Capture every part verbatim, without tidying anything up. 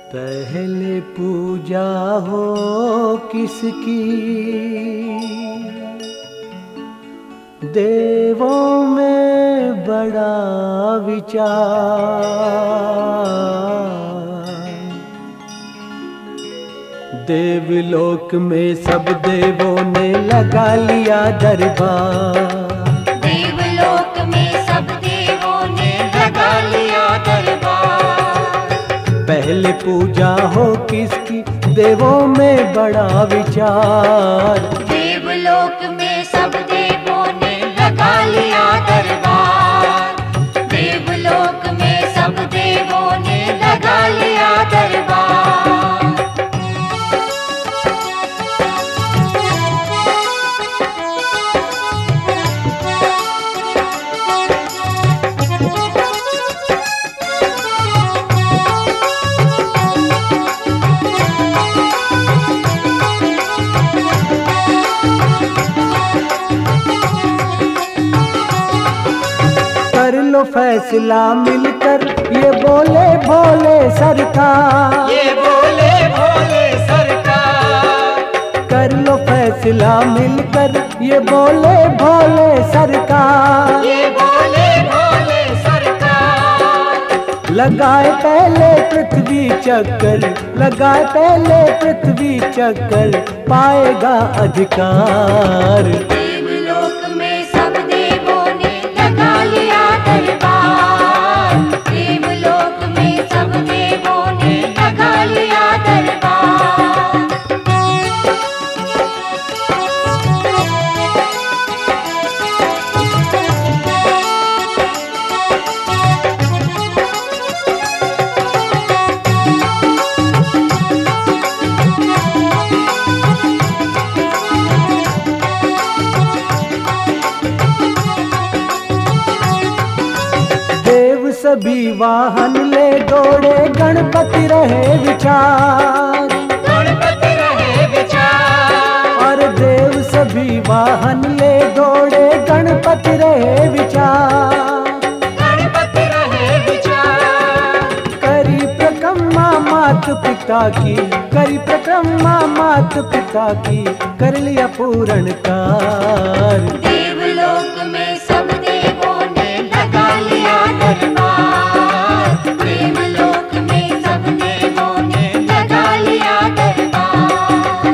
पहले पूजा हो किसकी, देवों में बड़ा विचार। देवलोक में सब देवों ने लगा लिया दरबार। देवलोक में सब देवों ने लगा लिया दरबार। पहले पूजा हो किसकी, देवों में बड़ा विचार। देवलोक में सब देवों ने लगा लिया दरबार। देवलोक में सब देवों ने लगा लिया दरबार। कर लो फैसला मिलकर, ये बोले भोले सरकार। ये बोले भोले सरकार। कर लो फैसला मिलकर, ये बोले भोले सरकार। ये बोले भोले सरकार। लगाए पहले पृथ्वी चक्कर, लगाए पहले पृथ्वी चक्कर, पाएगा अधिकार। देवलोक में सब देवों ने लगा लिया दरबार। देवलोक में सब देवों ने लगा लिया दरबार। देव सभी वाहन ले दौड़े, गणपति रहे विचार। गणपति रहे विचार। और देव सभी वाहन ले दौड़े, गणपति रहे विचार। गणपति रहे विचार। करी प्रकम्मा मात पिता की, करी प्रकम्मा मात पिता की, कर लिया पूर्ण कार। देवलोक में सब देवों ने लगा लिया दरबार। देवलोक में सब देवों ने लगा लिया दरबार।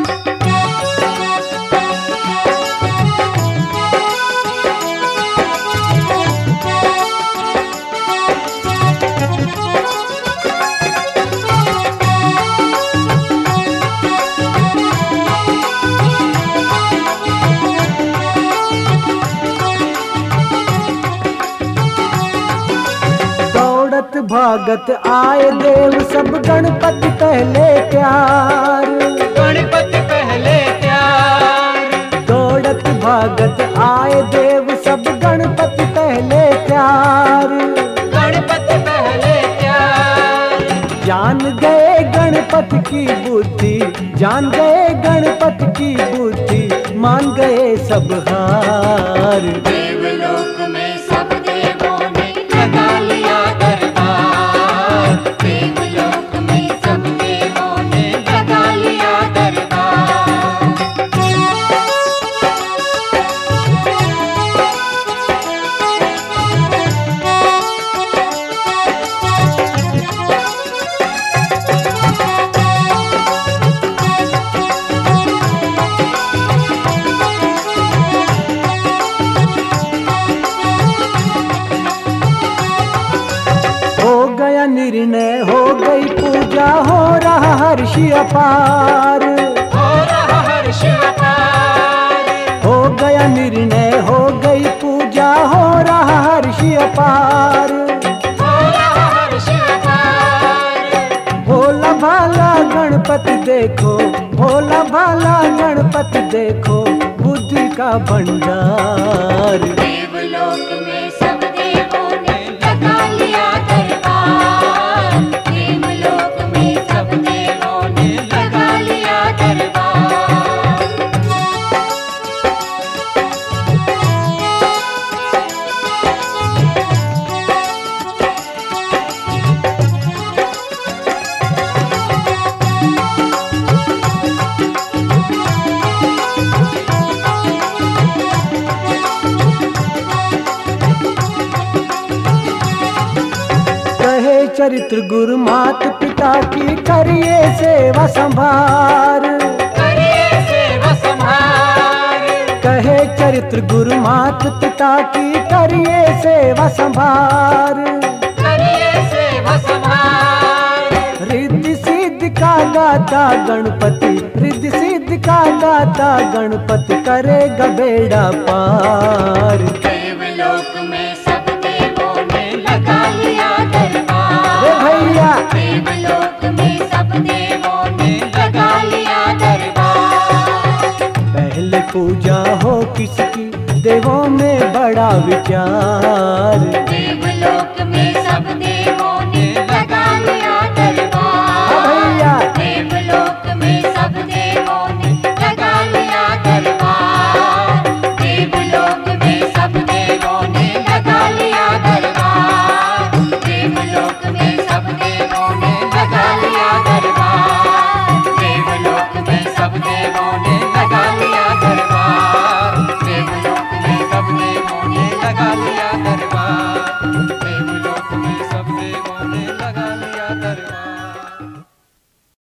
दौड़त भागत आए देव सब, गणपति पहले प्यार। गणपति पहले प्यार। दौड़त भागत आए देव सब, गणपति पहले प्यार। गणपति पहले प्यार। जान गए गणपति की बुद्धि, जान गए गणपति की बुद्धि, मान गए सब हार। देवलोक में सब देवों ने लगा लिया दरबार। देवलोक में सब देवों ने लगा लिया दरबार। हो गया निर्णय, हो गई पूजा, हो रहा हर्ष अपार। हो रहा हर्ष अपार। हो गया निर्णय, हो गई पूजा, हो रहा हर्ष अपार। हो रहा हर्ष अपार। भोला भाला गणपति देखो, भोला भाला गणपति देखो, बुद्धि का भंडार। देवलोक में सब देवों ने लगा लिया दरबार। देवलोक में सब देवों ने लगा लिया दरबार। चरित्र गुरु मात पिता की करिए सेवा संभार। करिए सेवा संभार। कहे चरित्र गुरु मात पिता की करिए सेवा संभार। करिए सेवा संभार। रिद्धि सिद्धि का दाता गणपति, रिद्धि सिद्धि का दाता गणपति करेगा बेड़ा पार। देवलोक में सब देवों ने लगा लिया दरबार। रे भैया देवलोक में सब देवों ने लगा लिया दरबार। पहले पूजा हो किसकी, देवों में बड़ा विचार। देवलोक में सब देवों